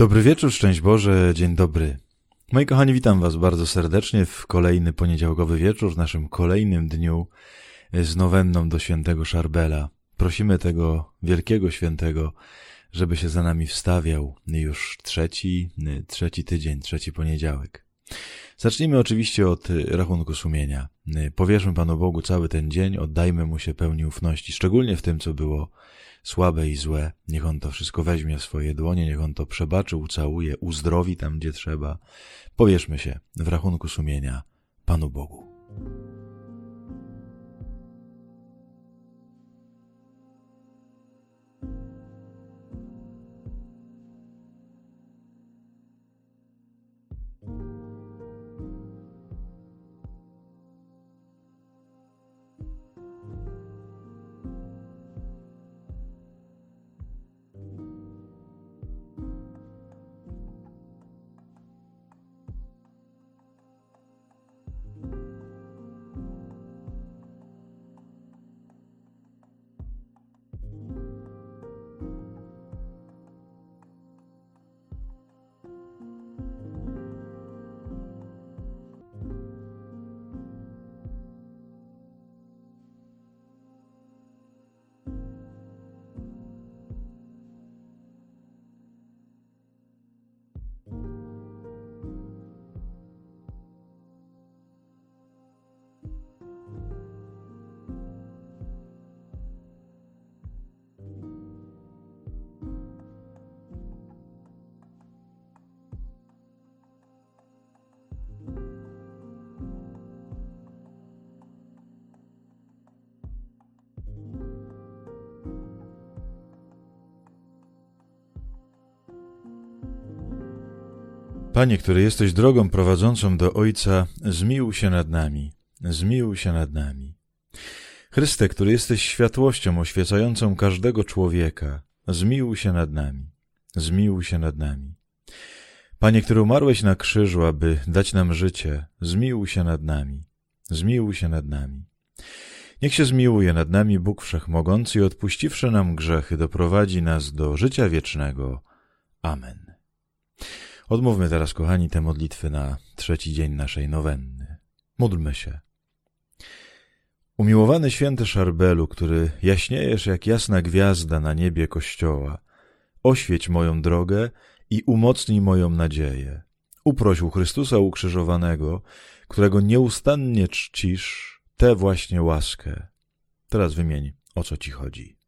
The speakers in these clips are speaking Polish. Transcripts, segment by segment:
Dobry wieczór, szczęść Boże, dzień dobry. Moi kochani, witam was bardzo serdecznie w kolejny poniedziałkowy wieczór, w naszym kolejnym dniu z nowenną do świętego Szarbela. Prosimy tego wielkiego świętego, żeby się za nami wstawiał już trzeci tydzień, trzeci poniedziałek. Zacznijmy oczywiście od rachunku sumienia. Powierzmy Panu Bogu cały ten dzień, oddajmy Mu się pełni ufności, szczególnie w tym, co było słabe i złe. Niech On to wszystko weźmie w swoje dłonie, niech On to przebaczy, ucałuje, uzdrowi tam, gdzie trzeba. Powierzmy się w rachunku sumienia Panu Bogu. Panie, który jesteś drogą prowadzącą do Ojca, zmiłuj się nad nami, zmiłuj się nad nami. Chryste, który jesteś światłością oświecającą każdego człowieka, zmiłuj się nad nami, zmiłuj się nad nami. Panie, który umarłeś na krzyżu, aby dać nam życie, zmiłuj się nad nami, zmiłuj się nad nami. Niech się zmiłuje nad nami Bóg Wszechmogący i odpuściwszy nam grzechy, doprowadzi nas do życia wiecznego. Amen. Odmówmy teraz, kochani, te modlitwy na trzeci dzień naszej nowenny. Módlmy się. Umiłowany święty Szarbelu, który jaśniejesz jak jasna gwiazda na niebie Kościoła, oświeć moją drogę i umocnij moją nadzieję. Uproś u Chrystusa ukrzyżowanego, którego nieustannie czcisz, tę właśnie łaskę. Teraz wymień, o co ci chodzi.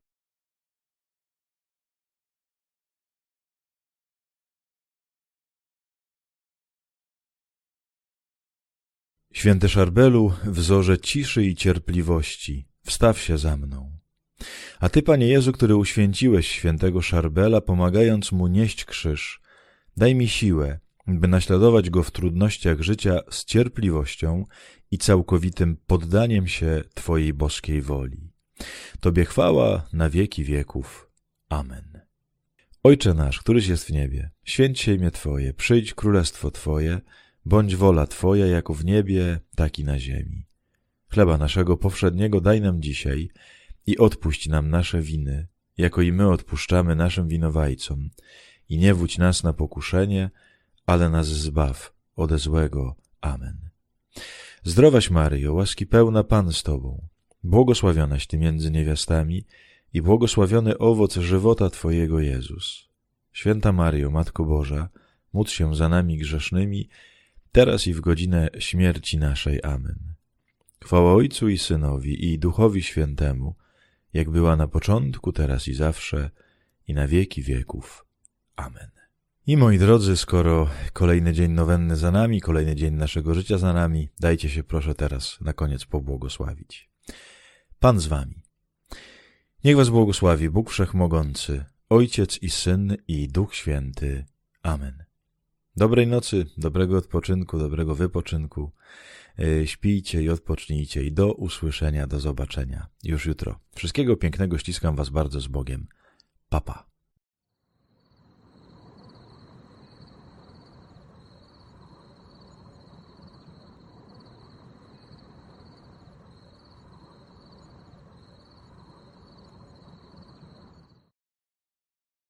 Święty Szarbelu, wzorze ciszy i cierpliwości, wstaw się za mną. A Ty, Panie Jezu, który uświęciłeś świętego Szarbela, pomagając mu nieść krzyż, daj mi siłę, by naśladować go w trudnościach życia z cierpliwością i całkowitym poddaniem się Twojej boskiej woli. Tobie chwała na wieki wieków. Amen. Ojcze nasz, któryś jest w niebie, święć się imię Twoje, przyjdź królestwo Twoje, bądź wola Twoja, jako w niebie, tak i na ziemi. Chleba naszego powszedniego daj nam dzisiaj i odpuść nam nasze winy, jako i my odpuszczamy naszym winowajcom. I nie wódź nas na pokuszenie, ale nas zbaw ode złego. Amen. Zdrowaś Maryjo, łaski pełna Pan z Tobą, błogosławionaś Ty między niewiastami i błogosławiony owoc żywota Twojego Jezus. Święta Maryjo, Matko Boża, módl się za nami grzesznymi, teraz i w godzinę śmierci naszej. Amen. Chwała Ojcu i Synowi i Duchowi Świętemu, jak była na początku, teraz i zawsze, i na wieki wieków. Amen. I moi drodzy, skoro kolejny dzień nowenny za nami, kolejny dzień naszego życia za nami, dajcie się proszę teraz na koniec pobłogosławić. Pan z wami. Niech was błogosławi Bóg Wszechmogący, Ojciec i Syn i Duch Święty. Amen. Dobrej nocy, dobrego odpoczynku, dobrego wypoczynku. Śpijcie i odpocznijcie i do usłyszenia, do zobaczenia już jutro. Wszystkiego pięknego, ściskam was bardzo z Bogiem. Pa, pa.